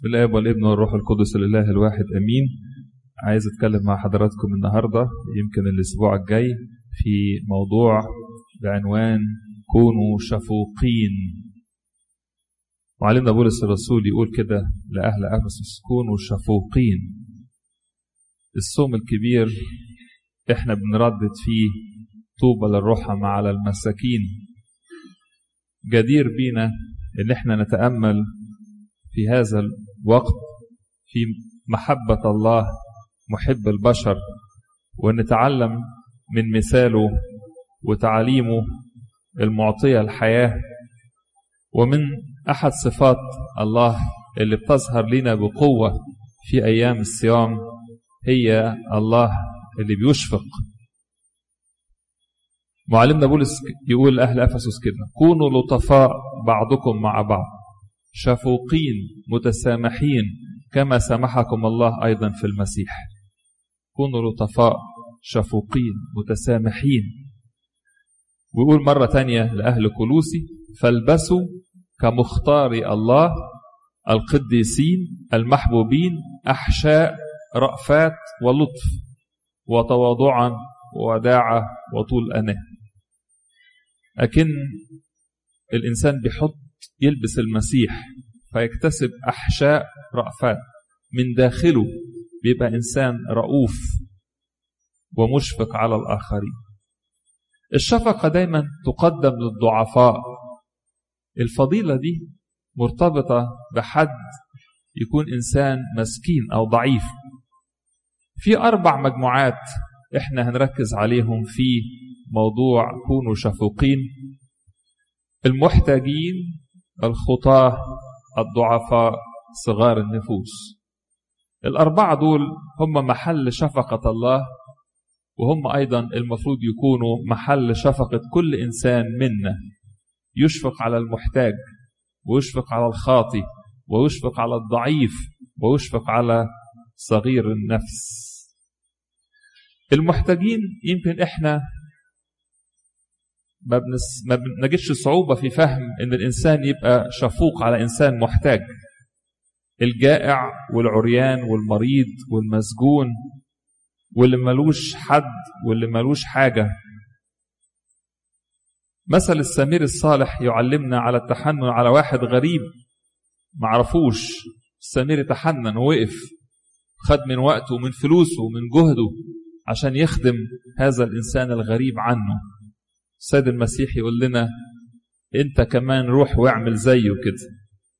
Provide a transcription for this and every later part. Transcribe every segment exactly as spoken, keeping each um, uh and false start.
بالآب والابن والروح القدس الإله الواحد أمين. عايز أتكلم مع حضراتكم النهاردة يمكن الأسبوع الجاي في موضوع بعنوان كونوا شفوقين. معلمنا بولس الرسول يقول كده لأهل أفسس: كونوا شفوقين. الصوم الكبير احنا بنردد فيه طوبى للرحمة على المساكين. جدير بينا ان احنا نتأمل في هذا الوقت في محبة الله محب البشر، ونتعلم من مثاله وتعليمه المعطية الحياة، ومن أحد صفات الله اللي بتظهر لنا بقوة في أيام الصيام هي الله اللي بيشفق. معلمنا بولس يقول لأهل أفسس كده: كونوا لطفاء بعضكم مع بعض، شفوقين متسامحين كما سامحكم الله أيضا في المسيح. كونوا لطفاء شفوقين متسامحين. ويقول مرة تانية لأهل كولوسي: فالبسوا كمختار الله القديسين المحبوبين أحشاء رأفات ولطف وتواضعا ووداعة وطول أناه. أكن الإنسان بيحط يلبس المسيح فيكتسب أحشاء رأفات من داخله، بيبقى إنسان رؤوف ومشفق على الآخرين. الشفقة دايما تقدم للضعفاء. الفضيلة دي مرتبطة بحد يكون إنسان مسكين أو ضعيف. في أربع مجموعات إحنا هنركز عليهم في موضوع كونوا شفوقين: المحتاجين، الخطاة، الضعفاء، صغار النفوس. الأربعة دول هم محل شفقة الله، وهم أيضا المفروض يكونوا محل شفقة كل إنسان منا. يشفق على المحتاج، ويشفق على الخاطي، ويشفق على الضعيف، ويشفق على صغير النفس. المحتاجين يمكن إحنا ما, بنس... ما بنجدش صعوبة في فهم إن الإنسان يبقى شفوق على إنسان محتاج. الجائع والعريان والمريض والمسجون واللي ملوش حد واللي ملوش حاجة. مثل السمير الصالح يعلمنا على التحنن على واحد غريب معرفوش. السمير تحنن ووقف، خد من وقته ومن فلوسه ومن جهده عشان يخدم هذا الإنسان الغريب عنه. السيد المسيح يقول لنا: انت كمان روح واعمل زيه كده.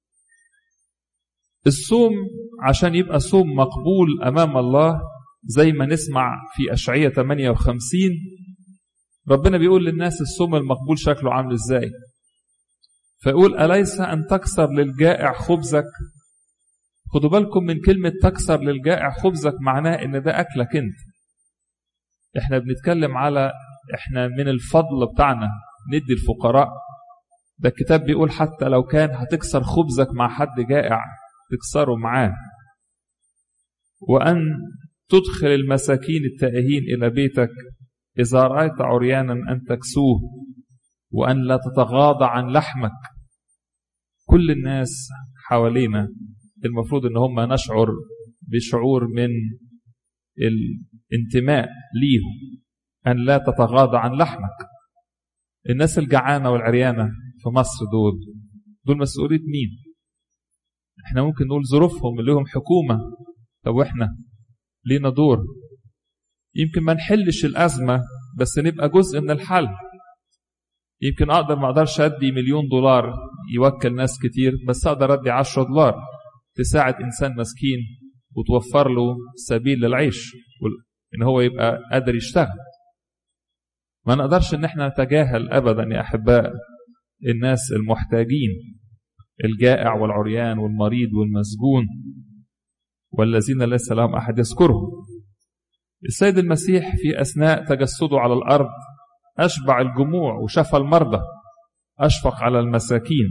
الصوم عشان يبقى صوم مقبول أمام الله، زي ما نسمع في أشعية ثمانية وخمسين ربنا بيقول للناس الصوم المقبول شكله عامل ازاي. فيقول: أليس أن تكسر للجائع خبزك. خدوا بالكم من كلمة تكسر للجائع خبزك، معناه ان ده أكلك انت. احنا بنتكلم على احنا من الفضل بتاعنا ندي الفقراء. ده الكتاب بيقول حتى لو كان هتكسر خبزك مع حد جائع تكسره معاه. وأن تدخل المساكين التائهين إلى بيتك، إذا رأيت عريانا أن تكسوه، وأن لا تتغاضى عن لحمك. كل الناس حوالينا المفروض ان هم نشعر بشعور من الانتماء ليهم، أن لا تتغاضى عن لحمك. الناس الجعانة والعريانة في مصر دول دول مسؤولية مين؟ احنا ممكن نقول ظروفهم اللي هم حكومة. طب واحنا لينا دور. يمكن ما نحلش الأزمة بس نبقى جزء من الحل. يمكن أقدر ما أقدرش أدي مليون دولار يوكل ناس كتير، بس أقدر أدي عشرة دولار تساعد إنسان مسكين وتوفر له سبيل للعيش، إن هو يبقى قادر يشتغل. ما نقدرش إن احنا نتجاهل أبدا يا أحباء الناس المحتاجين، الجائع والعريان والمريض والمسجون والذين ليس لهم أحد يذكرهم. السيد المسيح في أثناء تجسده على الأرض أشبع الجموع وشفى المرضى، أشفق على المساكين.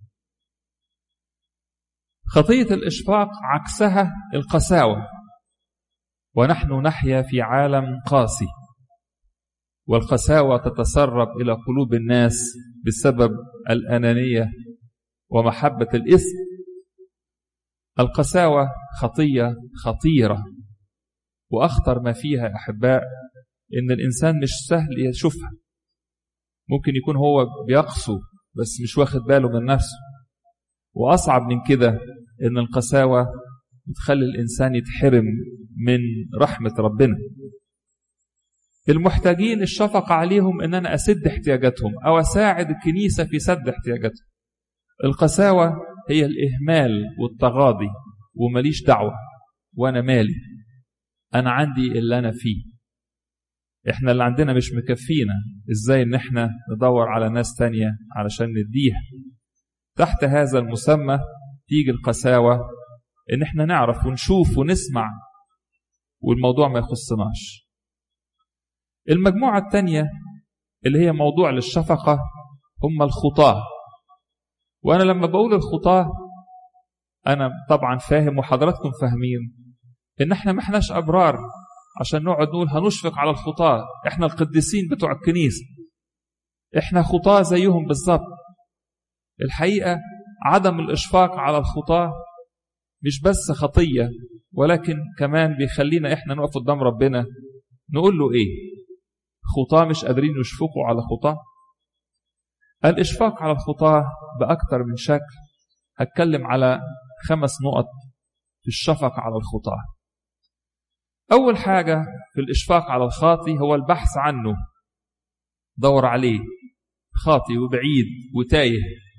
خطية الإشفاق عكسها القساوة، ونحن نحيا في عالم قاسي، والقساوة تتسرب إلى قلوب الناس بسبب الأنانية ومحبة الإثم. القساوة خطية خطيرة، وأخطر ما فيها يا أحباء إن الإنسان مش سهل يشوفها. ممكن يكون هو بيقسو بس مش واخد باله من نفسه. وأصعب من كده إن القساوة بتخلي الإنسان يتحرم من رحمة ربنا. المحتاجين الشفقة عليهم إن أنا أسد احتياجاتهم أو أساعد الكنيسة في سد احتياجاتهم. القساوة هي الإهمال والتغاضي، ومليش دعوة وأنا مالي، أنا عندي اللي أنا فيه. إحنا اللي عندنا مش مكفينا، إزاي إن إحنا ندور على ناس تانية علشان نديها. تحت هذا المسمى تيجي القساوة، إن إحنا نعرف ونشوف ونسمع والموضوع ما يخصناش. المجموعة التانية اللي هي موضوع للشفقة هم الخطاة. وأنا لما بقول الخطاة أنا طبعا فاهم وحضراتكم فاهمين إن إحنا ما إحناش أبرار عشان نقعد نقول هنشفق على الخطاة، إحنا القديسين بتوع الكنيسة، إحنا خطاة زيهم بالظبط. الحقيقة عدم الإشفاق على الخطاة مش بس خطية، ولكن كمان بيخلينا إحنا نقف قدام ربنا نقول له إيه؟ خطاة مش قادرين يشفقوا على خطاة. الإشفاق على الخطاة بأكثر من شكل. هتكلم على خمس نقط في الشفقة على الخطاة. أول حاجة في الإشفاق على الخاطي هو البحث عنه، دور عليه، خاطي وبعيد وتايه.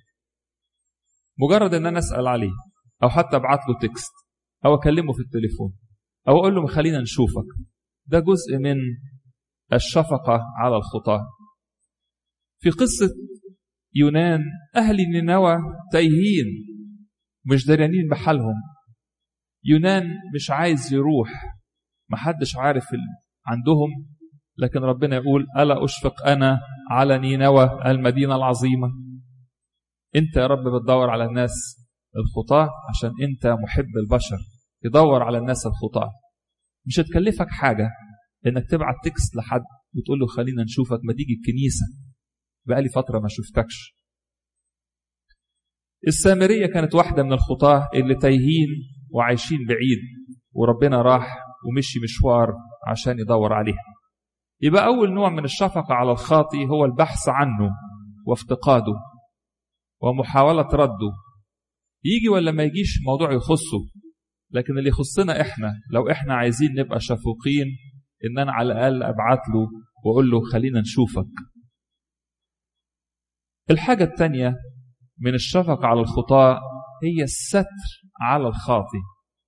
مجرد أن أنا أسأل عليه أو حتى أبعت له تكست أو أكلمه في التليفون أو أقول له خلينا نشوفك، ده جزء من الشفقة على الخطاة. في قصة يونان أهل نينوى تايهين مش دريانين بحالهم. يونان مش عايز يروح، محدش عارف عندهم، لكن ربنا يقول ألا أشفق أنا على نينوى المدينة العظيمة. أنت يا رب بتدور على الناس الخطاة عشان أنت محب البشر، يدور على الناس الخطاة. مش هتكلفك حاجة إنك تبعت تكست لحد وتقول له خلينا نشوفك، ما تيجي الكنيسة بقالي فترة ما شفتكش. السامرية كانت واحدة من الخطاة اللي تايهين وعايشين بعيد، وربنا راح ومشي مشوار عشان يدور عليها. يبقى أول نوع من الشفقة على الخاطي هو البحث عنه وافتقاده ومحاولة رده. يجي ولا ما يجيش موضوع يخصه، لكن اللي يخصنا إحنا لو إحنا عايزين نبقى شفوقين إن أنا على الأقل أبعت له وأقول له خلينا نشوفك. الحاجة الثانية من الشفقة على الخطاة هي الستر على الخاطي.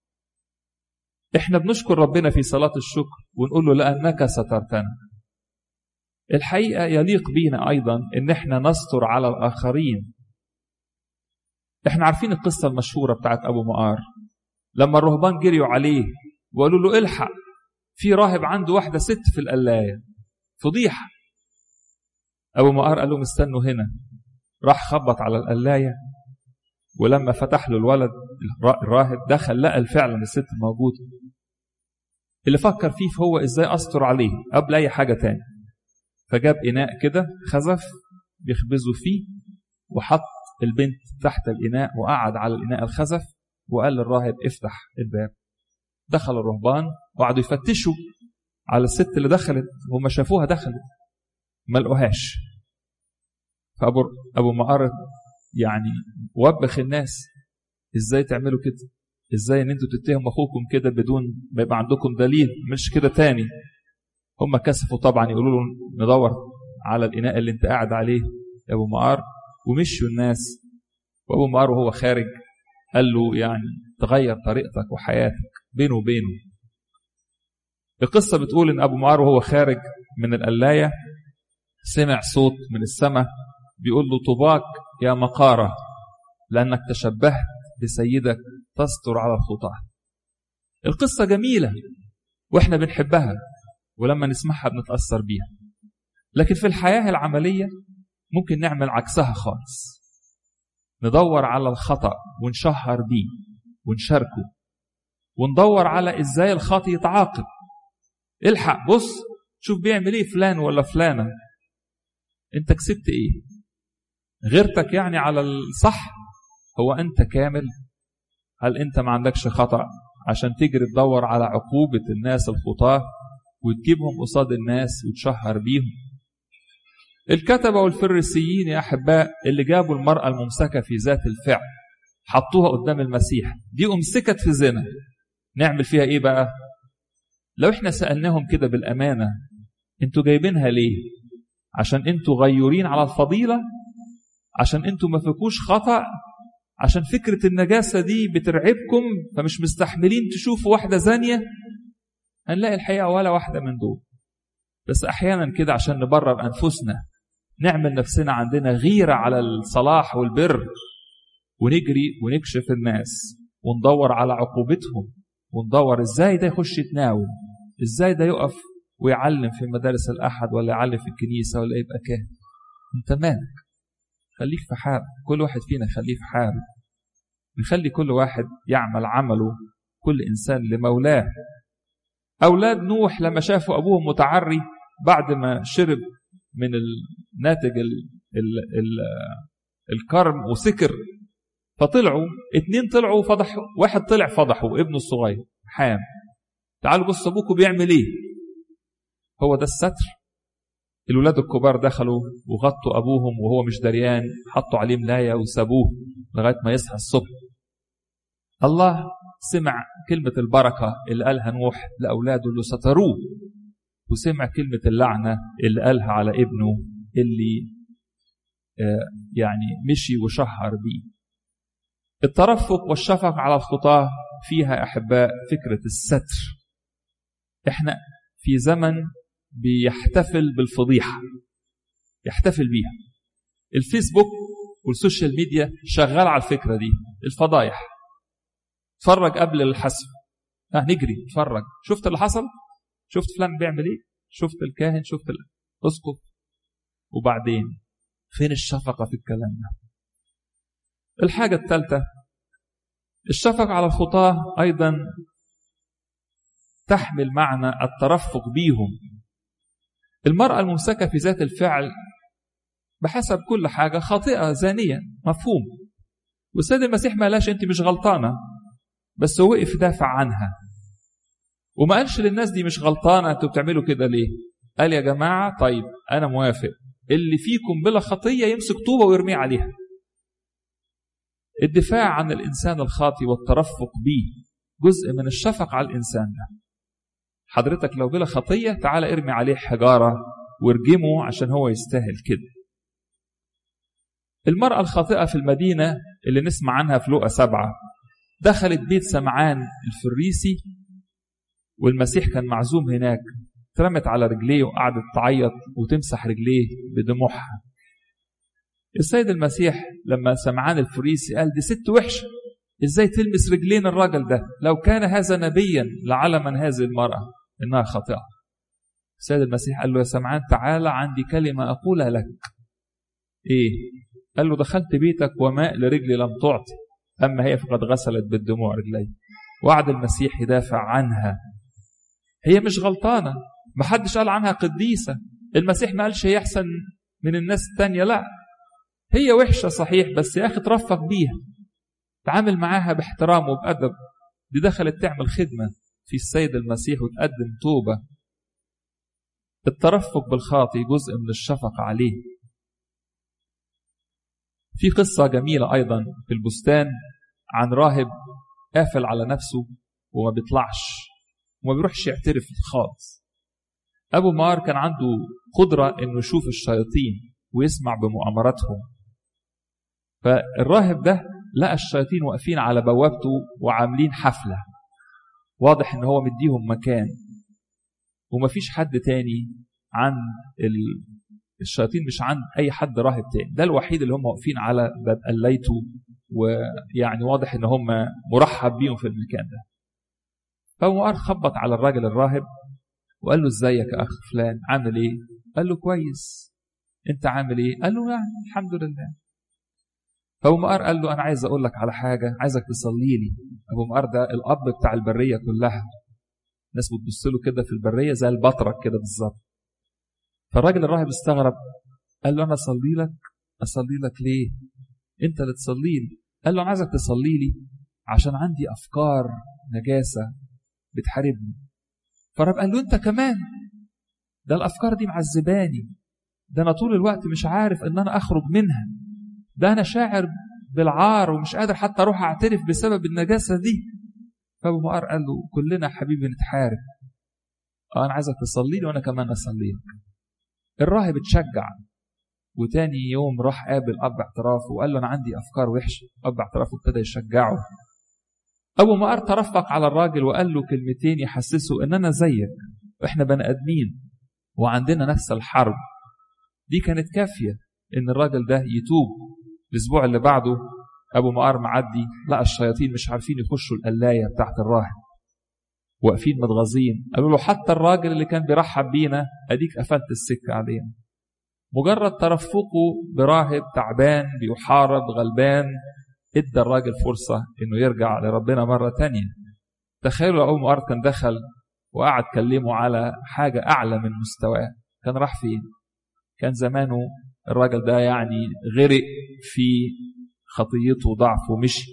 إحنا بنشكر ربنا في صلاة الشكر ونقول له لأنك سترتنا. الحقيقة يليق بينا أيضا إن إحنا نستر على الآخرين. إحنا عارفين القصة المشهورة بتاعت أبو مقار لما الرهبان جريوا عليه وقالوا له الحق في راهب عنده واحدة ست في القلاية، فضيحة. أبو مقار قال لهم استنوا هنا. راح خبط على القلاية، ولما فتح له الولد الراهب دخل لقى فعلا الست موجودة. اللي فكر فيه هو إزاي أستر عليه قبل أي حاجة تاني، فجاب إناء كده خزف بيخبزوا فيه وحط البنت تحت الإناء وقعد على الإناء الخزف وقال للراهب افتح الباب. دخل الرهبان وقعدوا يفتشوا على الست اللي دخلت، هم شافوها دخلت ما لقوهاش. فأبو أبو مقار يعني وبخ الناس ازاي تعملوا كده، ازاي ان انتوا تتهموا اخوكم كده بدون ما يبقى عندكم دليل، مش كده تاني. هم كسفوا طبعا يقولوا له ندور على الإناء اللي انت قاعد عليه يا ابو مقار، ومشوا الناس. وابو مقار وهو خارج قال له يعني تغير طريقتك وحياتك بينه وبينه. القصة بتقول ان ابو مقار وهو خارج من القلاية سمع صوت من السماء بيقول له طوباك يا مقارة لأنك تشبهت بسيدك تستر على الخطاة. القصة جميلة وإحنا بنحبها ولما نسمعها بنتأثر بيها، لكن في الحياة العملية ممكن نعمل عكسها خالص، ندور على الخطأ ونشهر بيه ونشاركه وندور على إزاي الخاطئ يتعاقب. الحق بص شوف بيعمل إيه فلان ولا فلانة، أنت كسبت إيه؟ غيرتك يعني على الصح؟ هو أنت كامل؟ هل أنت ما عندكش خطأ عشان تجري تدور على عقوبة الناس الخطاة وتجيبهم قصاد الناس وتشهر بيهم؟ الكتبة والفريسيين يا أحباء اللي جابوا المرأة الممسكة في ذات الفعل حطوها قدام المسيح، دي أمسكت في زنا، نعمل فيها إيه بقى؟ لو إحنا سألناهم كده بالأمانة، أنتوا جايبينها ليه؟ عشان أنتوا غيورين على الفضيلة؟ عشان أنتوا ما فيكوش خطأ؟ عشان فكرة النجاسة دي بترعبكم فمش مستحملين تشوفوا واحدة زانية؟ هنلاقي الحقيقة ولا واحدة من دول. بس أحيانا كده عشان نبرر أنفسنا نعمل نفسنا عندنا غيرة على الصلاح والبر، ونجري ونكشف الناس وندور على عقوبتهم، وندور إزاي ده يخش يتناول، إزاي ده يقف ويعلم في مدارس الأحد ولا يعلم في الكنيسة ولا يبقى كاهن. أنت مالك؟ خليك في حال، كل واحد فينا خليه في حال، نخلي كل واحد يعمل عمله، كل إنسان لمولاه. أولاد نوح لما شافوا أبوهم متعري بعد ما شرب من الناتج ال ال ال الكرم وسكر، فطلعوا اتنين طلعوا فضحوا، واحد طلع فضحوا ابنه الصغير حام، تعالوا بصوا أبوكم بيعمل إيه. هو ده الستر. الولاد الكبار دخلوا وغطوا أبوهم وهو مش دريان، حطوا عليه ملاية وسابوه لغاية ما يصحى الصبح. الله سمع كلمة البركة اللي قالها نوح لأولاده اللي ستروه، وسمع كلمة اللعنة اللي قالها على ابنه اللي آه يعني مشي وشهر بيه. الترفق والشفق على الخطاة فيها أحباء فكرة الستر. احنا في زمن بيحتفل بالفضيحة، يحتفل بيها. الفيسبوك والسوشيال ميديا شغال على الفكرة دي، الفضايح. تفرج قبل الحسب، اه نجري تفرج، شفت اللي حصل، شفت فلان بيعمل ايه، شفت الكاهن، شفت الاسقف، وبعدين فين الشفقة في الكلام ده؟ الحاجة الثالثة الشفقة على الخطاة أيضا تحمل معنى الترفق بيهم. المرأة الممسكة في ذات الفعل بحسب كل حاجة خاطئة زانية، مفهوم، والسيد المسيح ما قالش أنت مش غلطانة، بس هو وقف دافع عنها وما قالش للناس دي مش غلطانة أنتوا بتعملوا كده ليه. قال يا جماعة طيب أنا موافق، اللي فيكم بلا خطية يمسك طوبة ويرميه عليها. الدفاع عن الإنسان الخاطئ والترفق به جزء من الشفقة على الإنسان ده. حضرتك لو بلا خطية تعال ارمي عليه حجارة وارجمه عشان هو يستاهل كده. المرأة الخاطئة في المدينة اللي نسمع عنها في لوقا سبعة دخلت بيت سمعان الفريسي، والمسيح كان معزوم هناك، ترمت على رجليه وقعدت تعيط وتمسح رجليه بدموعها. السيد المسيح لما سمعان الفريسي قال دي ست وحشة، ازاي تلمس رجلين الراجل ده؟ لو كان هذا نبيا لعلم من هذه المرأة انها خاطئة. السيد المسيح قال له يا سمعان تعالى عندي كلمة أقولها لك. ايه؟ قال له دخلت بيتك وماء لرجلي لم تعطي، أما هي فقد غسلت بالدموع رجلي. وعد المسيح يدافع عنها، هي مش غلطانة، محدش قال عنها قديسة، المسيح ما قالش هي أحسن من الناس التانية، لا هي وحشة صحيح، بس يا أخي ترفق بيها، تعامل معاها باحترام وبأدب. دي دخلت تعمل خدمة في السيد المسيح وتقدم توبة. الترفق بالخاطئ جزء من الشفقة عليه. في قصة جميلة أيضا في البستان عن راهب قافل على نفسه وما بيطلعش وما بيروحش يعترف خالص. أبو مار كان عنده قدرة إنه يشوف الشياطين ويسمع بمؤامراتهم، فالراهب ده لقى الشياطين واقفين على بوابته وعاملين حفلة، واضح إن هو مديهم مكان ومفيش حد تاني عن الشياطين، مش عند أي حد راهب تاني، ده الوحيد اللي هم واقفين على باب قليته، ويعني واضح إن هم مرحب بيهم في المكان ده. فأبو مار خبط على الراجل الراهب وقال له ازيك يا أخ فلان، عامل إيه؟ قال له كويس، أنت عامل إيه؟ قال له يعني الحمد لله. فأبو مار قال له أنا عايز أقول لك على حاجة، عايزك تصلي لي. أبو مار ده الأب بتاع البرية كلها، الناس بتبص له كده في البرية زي البطرك كده بالظبط. فالراجل الراهب استغرب، قال له أنا أصلي لك؟ أصلي لك ليه؟ أنت اللي تصلي لي. قال له أنا عايزك تصلي لي عشان عندي أفكار نجاسة بتحاربني. فالرب قال له أنت كمان، ده الأفكار دي معذباني، ده أنا طول الوقت مش عارف إن أنا أخرج منها، ده أنا شاعر بالعار ومش قادر حتى أروح أعترف بسبب النجاسة دي. فأبو مقار قال له كلنا حبيبي نتحارب، أنا عايزك تصلي لي وأنا كمان أصلي لك. الراهب اتشجع، وتاني يوم راح قابل أب اعترافه وقال له أنا عندي أفكار وحشة. أب اعترافه ابتدى يشجعه. أبو مقار ترفق على الراجل وقال له كلمتين يحسسه إن أنا زيك، وإحنا بني آدمين وعندنا نفس الحرب. دي كانت كافية إن الراجل ده يتوب. الأسبوع اللي بعده أبو مقار معدي لقى الشياطين مش عارفين يخشوا القلاية بتاعت الراهب، واقفين متغاظين. قالوا له حتى الراجل اللي كان بيرحب بينا أديك قفلت السكة علينا. مجرد ترفقه براهب تعبان بيحارب غلبان ادى الراجل فرصة انه يرجع لربنا مرة تانية. تخيلوا أبو مقار كان دخل وقعد كلمه على حاجة أعلى من مستواه، كان راح فين؟ كان زمانه الراجل ده يعني غرق في خطيته وضعفه ومشي.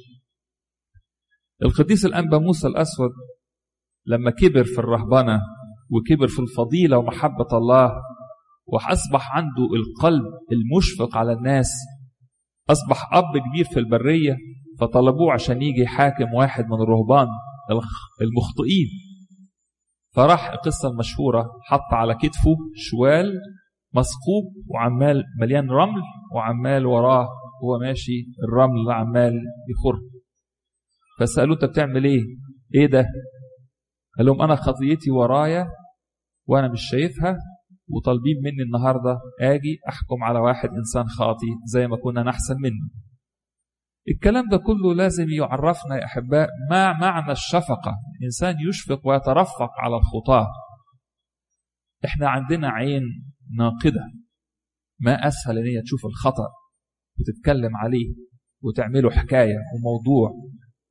القديس الأنبا موسى الأسود لما كبر في الرهبنة وكبر في الفضيلة ومحبة الله وأصبح عنده القلب المشفق على الناس، أصبح أب كبير في البرية، فطلبوه عشان يجي يحاكم واحد من الرهبان المخطئين. فراح القصة المشهورة حط على كتفه شوال مسقوب وعمال مليان رمل، وعمال وراه هو ماشي الرمل عمال يخر. فسألوه أنت بتعمل إيه؟ إيه ده؟ قال لهم أنا خطيتي ورايا وأنا مش شايفها، وطالبين مني النهاردة آجي أحكم على واحد إنسان خاطي زي ما كنا نحسن منه. الكلام ده كله لازم يعرفنا يا أحباء ما معنى الشفقة. إنسان يشفق ويترفق على الخطاة. إحنا عندنا عين ناقدة، ما أسهل إن هي تشوف الخطأ وتتكلم عليه وتعمله حكاية وموضوع.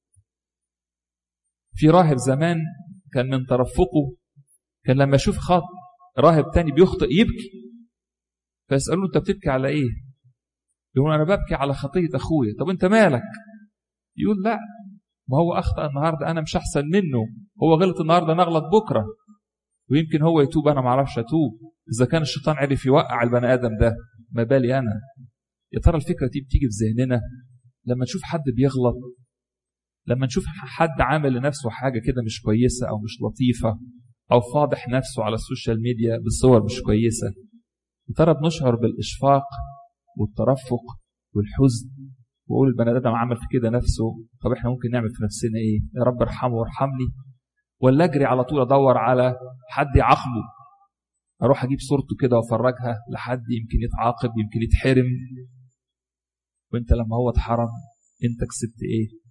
في راهب زمان كان من ترفقه كان لما يشوف خاطئ راهب تاني بيخطئ يبكي، فيسألونه أنت بتبكي على إيه؟ يقول أنا ببكي على خطية أخويا. طب أنت مالك؟ يقول لا، ما هو أخطأ النهاردة أنا مش أحسن منه، هو غلط النهاردة نغلط بكرة، ويمكن هو يتوب أنا معرفش أتوب. إذا كان الشيطان عرف يوقع البني آدم ده ما بالي أنا. يا ترى الفكرة دي بتيجي في ذهننا لما نشوف حد بيغلط، لما نشوف حد عامل لنفسه حاجة كده مش كويسة أو مش لطيفة أو فاضح نفسه على السوشيال ميديا بصور مش كويسة. يا ترى بنشعر بالإشفاق والترفق والحزن وقول البني آدم عمل في كده نفسه، طب إحنا ممكن نعمل في نفسنا إيه؟ يا رب ارحمه وارحمني، ولا أجري على طول أدور على حد يعاقبه، أروح أجيب صورته كده وأفرجها لحد يمكن يتعاقب يمكن يتحرم، وإنت لما هو اتحرم إنت كسبت إيه؟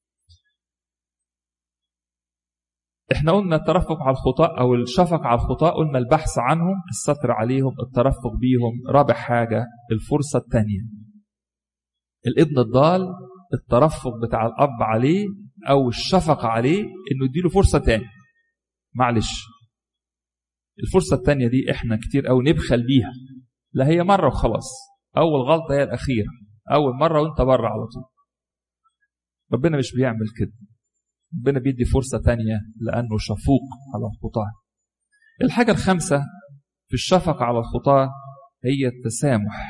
احنا قلنا الترفق على الخطاء او الشفق على الخطاء، قلنا البحث عنهم، الستر عليهم، الترفق بيهم. رابع حاجة الفرصة الثانية. الابن الضال الترفق بتاع الاب عليه او الشفقة عليه انه يديله فرصة تانية. معلش الفرصة الثانية دي احنا كتير او نبخل بيها، لا هي مرة وخلاص، اول غلطة هي الاخيرة، اول مرة وانت بره على طول. ربنا مش بيعمل كده، ربنا بيدي فرصة تانية لأنه شفوق على الخطاة. الحاجة الخامسة في الشفقة على الخطاة هي التسامح.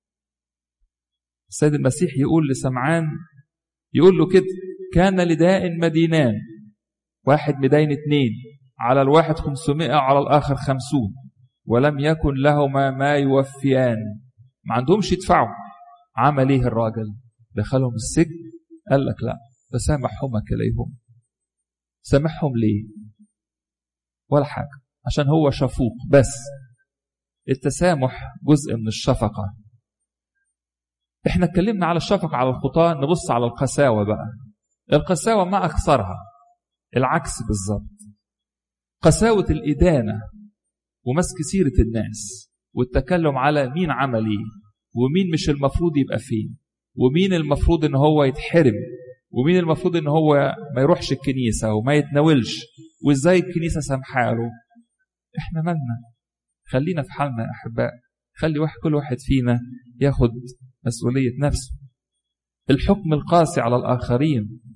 السيد المسيح يقول لسمعان، يقول له كده كان لداء مدينان، واحد مدين اتنين، على الواحد خمسمائة وعلى الآخر خمسون، ولم يكن لهما ما يوفيان. ما عندهمش يدفعوا. عمل ايه الراجل؟ دخلهم السجن؟ قال لك لا، فسامحهما كليهم. سامحهم ليه؟ ولا حاجة، عشان هو شفوق بس. التسامح جزء من الشفقة. احنا اتكلمنا على الشفقة على الخطاة، نبص على القساوة بقى. القساوة ما أكثرها، العكس بالظبط. قساوة الإدانة ومسك سيرة الناس والتكلم على مين عمل ايه ومين مش المفروض يبقى فين ومين المفروض ان هو يتحرم ومين المفروض ان هو ما يروحش الكنيسة وما يتناولش وازاي الكنيسة سامحاله. احنا مالنا؟ خلينا في حالنا يا احباء. خلي واحد كل واحد فينا ياخد مسؤولية نفسه. الحكم القاسي على الآخرين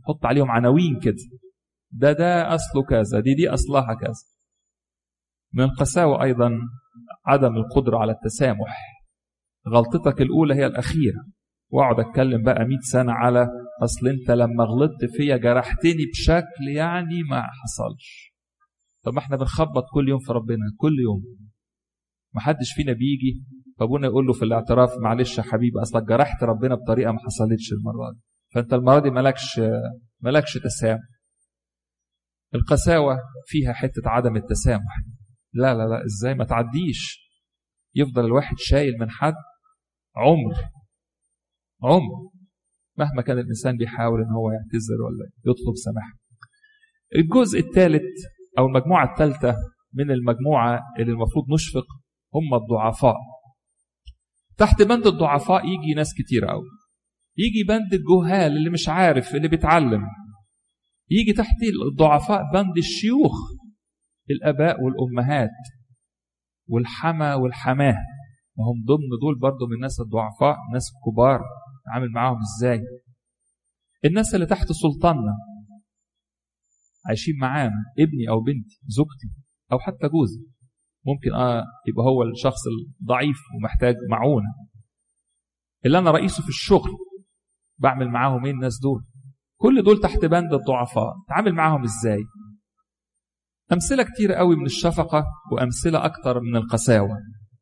حط عليهم عناوين كده، ده ده أصله كذا، دي دي أصلها كذا. من القساوة أيضا عدم القدرة على التسامح. غلطتك الأولى هي الأخيرة، واقعد أتكلم بقى مئة سنة على أصل أنت لما غلطت فيا جرحتني بشكل يعني ما حصلش. طب ما احنا بنخبط كل يوم في ربنا، كل يوم. ما حدش فينا بيجي فابونا يقول له في الاعتراف معلش يا حبيبي أصلك جرحت ربنا بطريقة ما حصلتش المرة دي، فأنت المرة دي مالكش مالكش تسامح. القساوة فيها حتة عدم التسامح. لا لا لا، ازاي ما تعديش؟ يفضل الواحد شايل من حد عمر عمر مهما كان الإنسان بيحاول ان هو يعتذر ولا يطلب سماح. الجزء الثالث أو المجموعة الثالثة من المجموعة اللي المفروض نشفق هم الضعفاء. تحت بند الضعفاء يجي ناس كتير قوي. يجي بند الجهال اللي مش عارف، اللي بيتعلم. يجي تحت الضعفاء بند الشيوخ، الآباء والأمهات والحما والحماه، وهم ضمن دول برضو من الناس الضعفاء، ناس كبار نتعامل معاهم ازاي. الناس اللي تحت سلطاننا عايشين معانا، ابني أو بنتي، زوجتي أو حتى جوزي، ممكن آه يبقى هو الشخص الضعيف ومحتاج معونة. اللي أنا رئيسه في الشغل بعمل معاهم ايه الناس دول؟ كل دول تحت بند الضعفاء، تعامل معاهم ازاي؟ أمثلة كتير قوي من الشفقة وأمثلة أكتر من القساوة.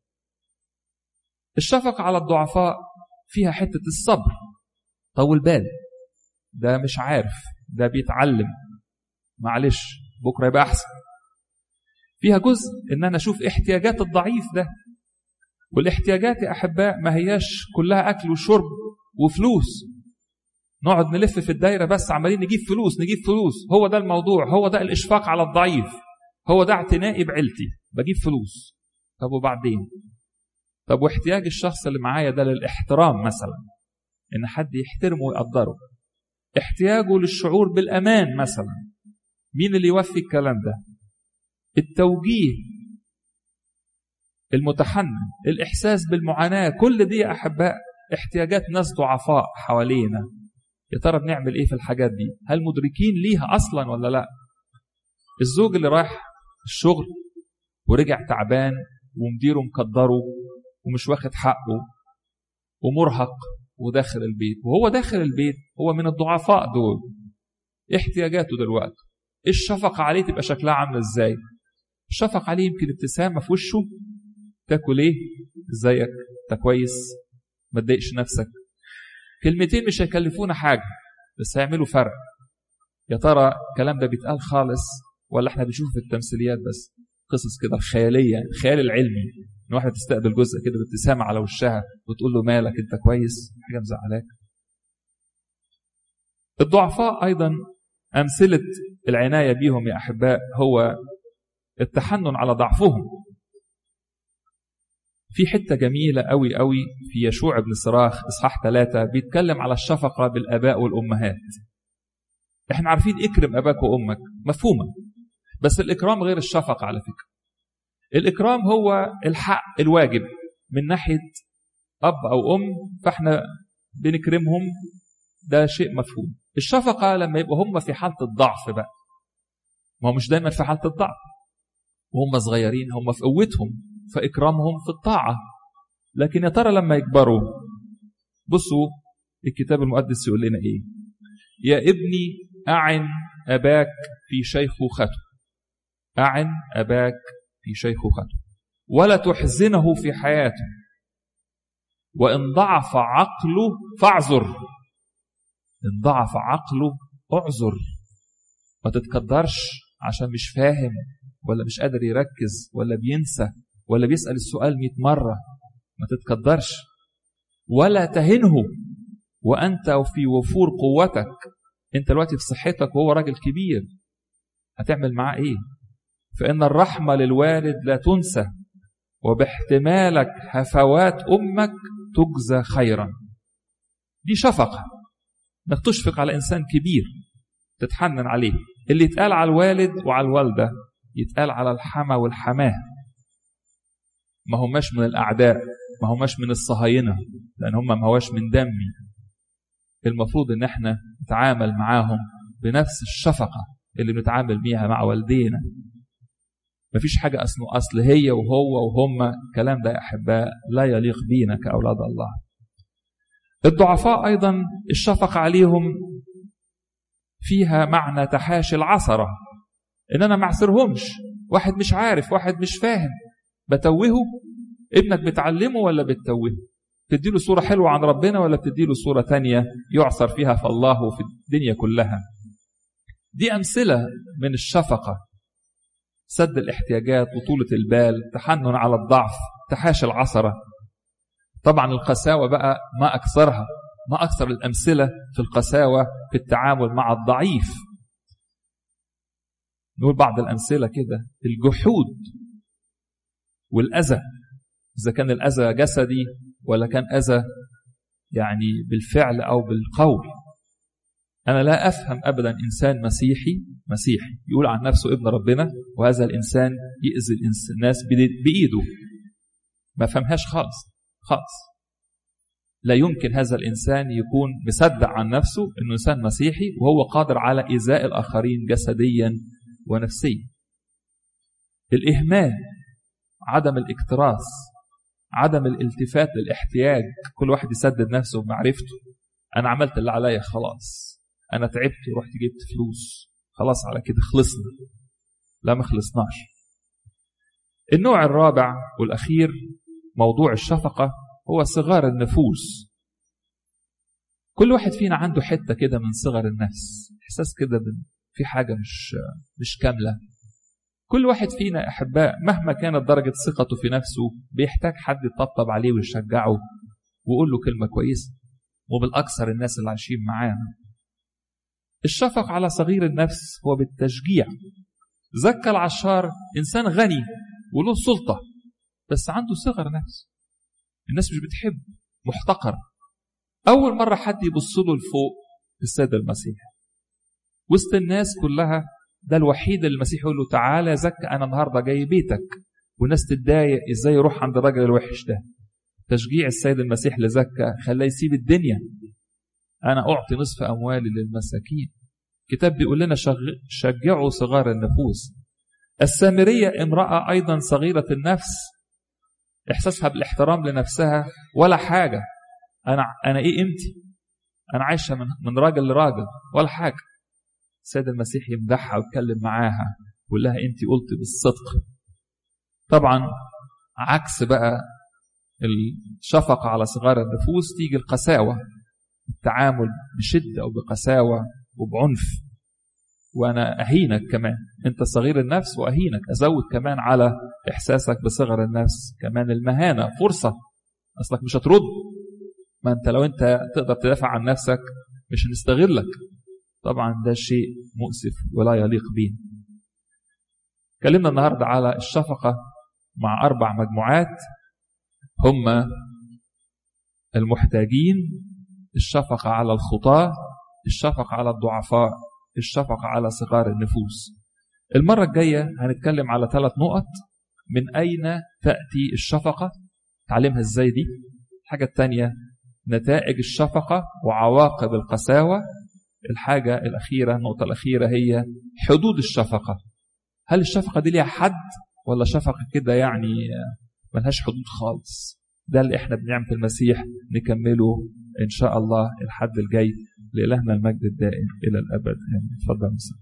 الشفقة على الضعفاء فيها حتة الصبر، طول بال، ده مش عارف، ده بيتعلم، معلش بكرة يبقى أحسن. فيها جزء إن أنا أشوف احتياجات الضعيف ده، والاحتياجات يا أحباء ما هياش كلها أكل وشرب وفلوس، نقعد نلف في الدايرة بس عمالين نجيب فلوس نجيب فلوس. هو ده الموضوع، هو ده الإشفاق على الضعيف، هو ده اعتنائي بعيلتي، بجيب فلوس. طب وبعدين؟ طب واحتياج الشخص اللي معايا ده للاحترام مثلا، إن حد يحترمه ويقدره. احتياجه للشعور بالأمان مثلا، مين اللي يوفي الكلام ده؟ التوجيه المتحنن، الإحساس بالمعاناة، كل دي يا أحباء احتياجات ناس ضعفاء حوالينا. يا ترى بنعمل إيه في الحاجات دي؟ هل مدركين ليها أصلا ولا لا؟ الزوج اللي رايح الشغل ورجع تعبان ومديره مقدره ومش واخد حقه ومرهق وداخل البيت، وهو داخل البيت هو من الضعفاء دول. احتياجاته دلوقتي الشفقة عليه تبقى شكلها عاملة ازاي؟ الشفقة عليه يمكن ابتسامة في وشه، تاكل ايه؟ ازيك؟ انت كويس؟ ما تضايقش نفسك. كلمتين مش هيكلفونا حاجة بس هيعملوا فرق. يا ترى الكلام ده بيتقال خالص ولا احنا بنشوف في التمثيليات بس؟ قصص كده خيالية، الخيال العلمي، ان واحدة تستقبل جزء كده بابتسامة على وشها وتقول له مالك؟ انت كويس؟ حاجة مزعلاك؟ الضعفاء ايضا امثلة العناية بيهم يا احباء هو التحنن على ضعفهم. في حتة جميلة قوي قوي في يشوع بن صراخ إصحاح ثلاثة بيتكلم على الشفقة بالآباء والأمهات. احنا عارفين اكرم أباك وأمك، مفهومة، بس الإكرام غير الشفقة على فكرة. الإكرام هو الحق الواجب من ناحية أب أو أم، فاحنا بنكرمهم، ده شيء مفهوم. الشفقة لما يبقوا هم في حالة الضعف بقى، ما هو مش دايما في حالة الضعف، وهم صغيرين هم في قوتهم، فإكرامهم في الطاعة. لكن يا ترى لما يكبروا، بصوا الكتاب المقدس يقول لنا إيه؟ يا ابني أعن أباك في شيخوخته، أعن أباك في شيخوخته ولا تحزنه في حياته، وإن ضعف عقله فاعذر. إن ضعف عقله اعذر، ما تتقدرش عشان مش فاهم ولا مش قادر يركز ولا بينسى ولا بيسأل السؤال مئة مرة، ما تتقدرش. ولا تهنه وأنت في وفور قوتك، أنت دلوقتي في صحتك وهو راجل كبير، هتعمل معاه إيه؟ فإن الرحمة للوالد لا تنسى، وباحتمالك هفوات أمك تجزى خيرا. دي شفقة، انك تشفق على إنسان كبير، تتحنن عليه. اللي يتقال على الوالد وعلى الوالدة يتقال على الحما والحماه. ما هماش من الأعداء، ما هماش من الصهاينة، لأن هم ما هواش من دمي. المفروض ان احنا نتعامل معاهم بنفس الشفقة اللي بنتعامل بيها مع والدينا. مفيش حاجة أصل أصل هي وهو وهم، الكلام ده يا أحباء لا يليق بينا كأولاد الله. الضعفاء أيضا الشفقة عليهم فيها معنى تحاشي العثرة، إن أنا معسرهمش. واحد مش عارف، واحد مش فاهم، بتوهه. ابنك بتعلمه ولا بتتوهه؟ بتديله صورة حلوة عن ربنا ولا بتديله صورة تانية يعثر فيها في الله وفي الدنيا كلها؟ دي أمثلة من الشفقة: سد الاحتياجات وطولة البال، تحنن على الضعف، تحاشي العثرة. طبعا القساوة بقى ما أكثرها، ما أكثر الأمثلة في القساوة في التعامل مع الضعيف. نقول بعض الأمثلة كده: الجحود والأذى، إذا كان الأذى جسدي ولا كان أذى يعني بالفعل أو بالقول. أنا لا أفهم أبدا إنسان مسيحي مسيحي يقول عن نفسه ابن ربنا وهذا الإنسان يأذي الناس بإيده. ما فهمهاش خالص خالص. لا يمكن هذا الإنسان يكون مصدق عن نفسه إنه إنسان مسيحي وهو قادر على إيذاء الآخرين جسديا ونفسيا. الإهمال، عدم الاكتراث، عدم الالتفات للاحتياج، كل واحد يسدد نفسه بمعرفته. أنا عملت اللي عليا خلاص، أنا تعبت ورحت جبت فلوس، خلاص على كده خلصنا. لا، ما خلصناش. النوع الرابع والأخير موضوع الشفقة هو صغار النفوس. كل واحد فينا عنده حتة كده من صغر النفس، إحساس كده في حاجة مش مش كاملة. كل واحد فينا أحباء مهما كانت درجة ثقته في نفسه بيحتاج حد يطبطب عليه ويشجعه ويقول له كلمة كويسة، وبالأكثر الناس اللي عايشين معانا. الشفق على صغير النفس هو بالتشجيع. زكى العشار إنسان غني وله سلطة بس عنده صغر نفس، الناس مش بتحب، محتقر. أول مرة حد يبص له لفوق السيد المسيح وسط الناس كلها، ده الوحيد اللي المسيح يقول له تعالى زكى، أنا النهاردة جاي بيتك. والناس تتضايق إزاي يروح عند الراجل الوحش ده. تشجيع السيد المسيح لزكى خلاه يسيب الدنيا. أنا أعطي نصف أموالي للمساكين. كتاب بيقول لنا شجعوا صغار النفوس. السامرية امرأة أيضا صغيرة النفس، إحساسها بالاحترام لنفسها ولا حاجة. أنا أنا إيه قيمتي؟ أنا عايشة من من راجل لراجل ولا حاجة. السيد المسيح يمدحها ويتكلم معاها ويقول لها أنت قلت بالصدق. طبعا عكس بقى الشفقة على صغار النفوس تيجي القساوة، التعامل بشدة أو بقساوة وبعنف، وأنا أهينك كمان، أنت صغير النفس وأهينك، أزود كمان على إحساسك بصغر النفس كمان المهانة، فرصة، أصلك مش هترد. ما أنت لو أنت تقدر تدافع عن نفسك مش هنستغلك. طبعا ده شيء مؤسف ولا يليق بينا. كلمنا النهاردة على الشفقة مع أربع مجموعات، هم المحتاجين، الشفقة على الخطاة، الشفقة على الضعفاء، الشفقة على صغار النفوس. المرة الجاية هنتكلم على ثلاث نقط: من أين تأتي الشفقة، تعلمها إزاي دي. الحاجة الثانية نتائج الشفقة وعواقب القساوة. الحاجة الأخيرة، النقطة الأخيرة هي حدود الشفقة. هل الشفقة دي ليها حد ولا شفقة كده يعني ملهاش حدود خالص؟ ده اللي احنا بنعمة المسيح نكمله إن شاء الله الحد الجاي. لإلهنا المجد الدائم إلى الأبد. اتفضل.